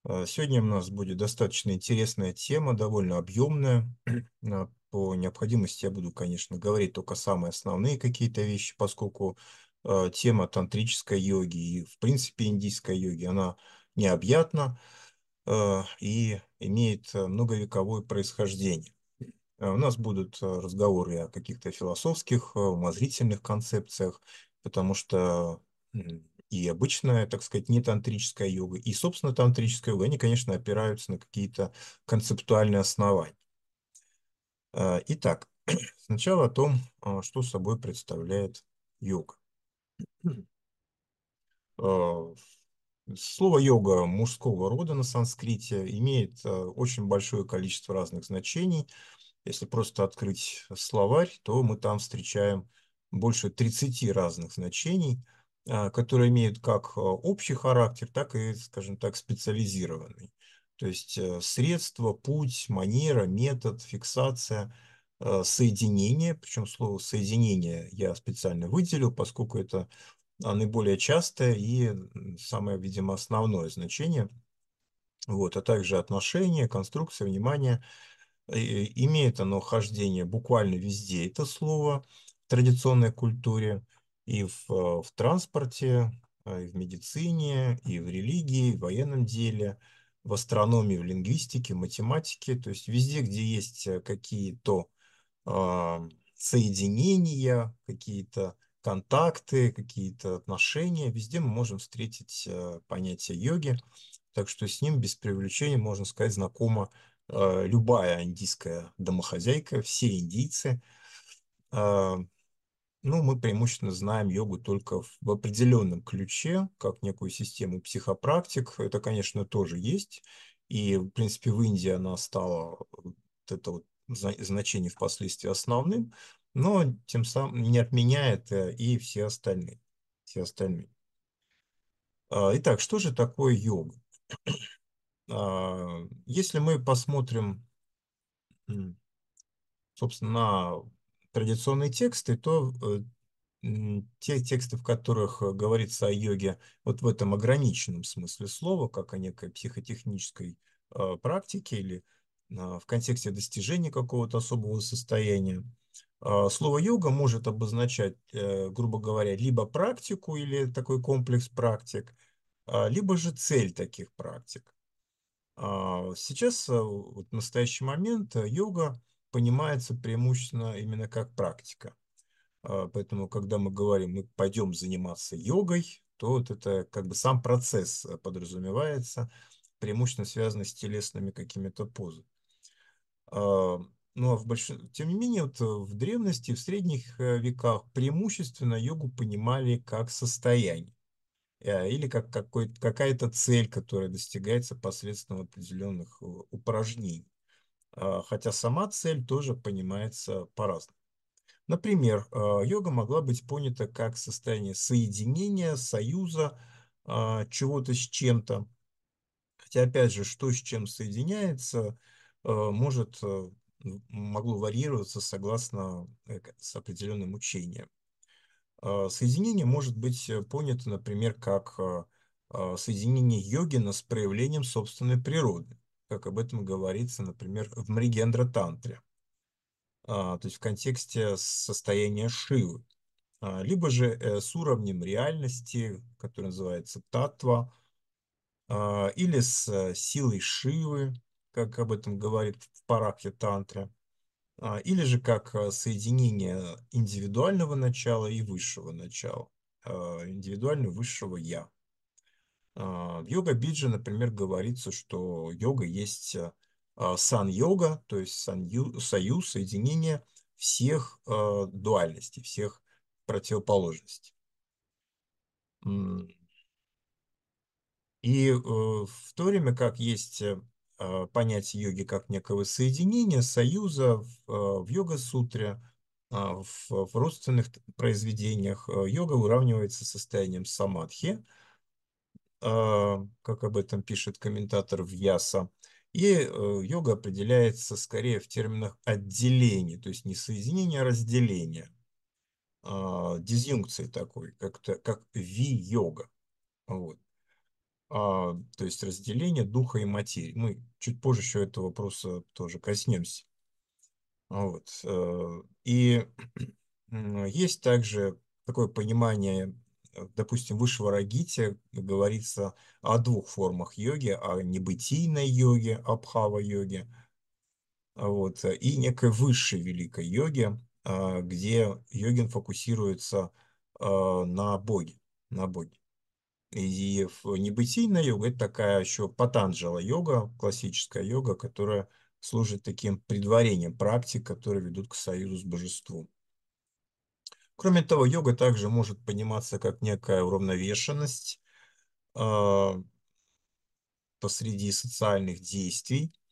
Сегодня у нас будет достаточно интересная тема, довольно объемная. По необходимости я буду, конечно, говорить только самые основные какие-то вещи, поскольку тема тантрической йоги и, в принципе, индийской йоги, она необъятна и имеет многовековое происхождение. У нас будут разговоры о каких-то философских, умозрительных концепциях, потому что и обычная, так сказать, не тантрическая йога, и, собственно, тантрическая йога, они, конечно, опираются на какие-то концептуальные основания. Итак, сначала о том, что собой представляет йога. Э, Слово йога мужского рода на санскрите имеет очень большое количество разных значений. Если просто открыть словарь, то мы там встречаем больше 30 разных значений, которые имеют как общий характер, так и, скажем так, специализированный. То есть средство, путь, манера, метод, фиксация, соединение. Причем слово соединение я специально выделил, поскольку это наиболее частое и самое, видимо, основное значение. Вот, а также отношения, конструкция, внимание. Имеет оно хождение буквально везде, это слово в традиционной культуре, и в транспорте, и в медицине, и в религии, и в военном деле, в астрономии, в лингвистике, в математике, то есть везде, где есть какие-то соединения, какие-то контакты, какие-то отношения, везде мы можем встретить понятие йоги, так что с ним без привлечения, можно сказать, знакома любая индийская домохозяйка, все индийцы. А, ну, мы преимущественно знаем йогу только в определенном ключе, как некую систему психопрактик. Это, конечно, тоже есть. И, в принципе, в Индии она стала, вот это вот значение впоследствии основным, но тем самым не отменяет и все остальные. Все остальные. Итак, что же такое йога? Если мы посмотрим собственно, на традиционные тексты, то те тексты, в которых говорится о йоге вот в этом ограниченном смысле слова, как о некой психотехнической практике или в контексте достижения какого-то особого состояния, слово йога может обозначать, грубо говоря, либо практику или такой комплекс практик, либо же цель таких практик. Сейчас, вот в настоящий момент, йога понимается преимущественно именно как практика. Поэтому, когда мы говорим, мы пойдем заниматься йогой, то вот это как бы сам процесс подразумевается, преимущественно связанный с телесными какими-то позами. Ну, а тем не менее, вот в древности, в средних веках преимущественно йогу понимали как состояние или как какая-то цель, которая достигается посредством определенных упражнений. Хотя сама цель тоже понимается по-разному. Например, йога могла быть понята как состояние соединения, союза чего-то с чем-то. Хотя, опять же, что с чем соединяется, могло варьироваться согласно с определенным учением. Соединение может быть понято, например, как соединение йогина с проявлением собственной природы, как об этом говорится, например, в Мригендра-тантре, то есть в контексте состояния Шивы, либо же с уровнем реальности, который называется татва, или с силой Шивы, как об этом говорит в Паракья-тантре, или же как соединение индивидуального начала и высшего начала, индивидуального высшего «я». В йога-биджа, например, говорится, что йога есть сан-йога, то есть союз, соединение всех дуальностей, всех противоположностей. И в то время как есть понятие йоги как некого соединения, союза в йога-сутре, в родственных произведениях йога уравнивается с состоянием самадхи, как об этом пишет комментатор Вьяса. И йога определяется скорее в терминах отделения, то есть не соединения, а разделения, дизъюнкции такой, как ви-йога. Вот. то есть разделение духа и материи. Мы чуть позже еще этого вопроса тоже коснемся. Вот. И есть также такое понимание, допустим, высшего Рагити говорится о двух формах йоги, о небытийной йоге, абхава-йоге, вот, и некой высшей великой йоге, где йогин фокусируется на Боге, на Боге. И небытийная йога — это такая еще патанджала йога, классическая йога, которая служит таким предварением практик, которые ведут к союзу с божеством. Кроме того, йога также может пониматься как некая уравновешенность посреди социальных действий.